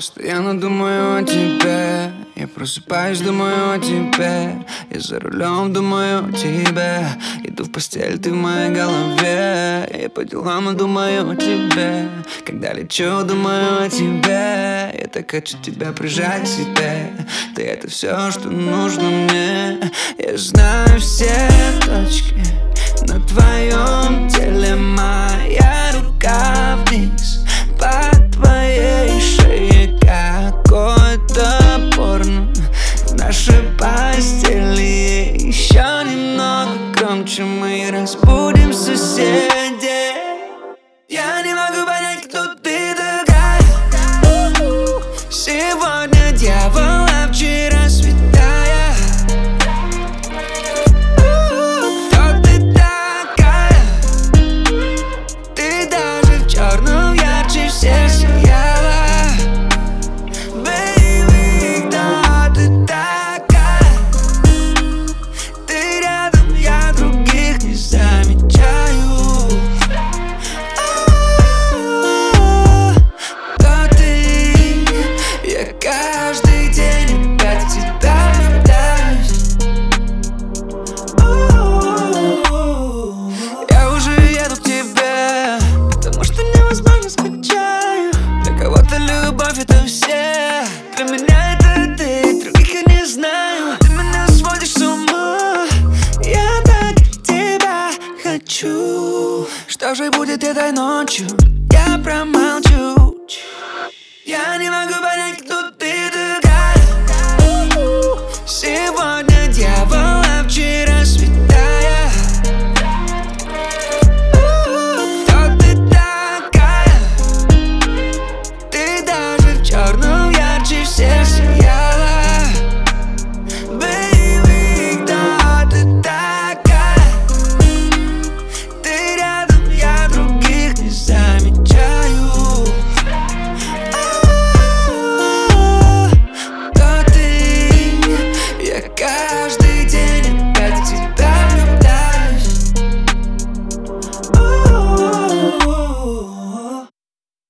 Постоянно думаю о тебе. Я просыпаюсь, думаю о тебе. Я за рулем, думаю о тебе. Иду в постель, ты в моей голове. Я по делам и думаю о тебе. Когда лечу, думаю о тебе. Я так хочу тебя прижать к себе. Ты — это все, что нужно мне. Я знаю все точки на твоем теле. Моя рука вниз по твоей шее. Какое-то порно в нашей постели. Еще немного громче мы разбудим соседей. Я не могу понять, кто ты такая. Сегодня дьявол, а вчера святая. Кто ты такая? Ты даже в черном ярче всех сияла. Baby, кто ты такая? Ты рядом, я других не замечаю. Кто ты? Я каждый день опять в тебя влюбляюсь. Я уже еду к тебе, потому что невозможно скучаю. Для кого-то любовь — это все, для меня это ты, других я не знаю. Ты меня сводишь с ума, я так тебя хочу. Что же будет этой ночью? Я промолчу. Я не могу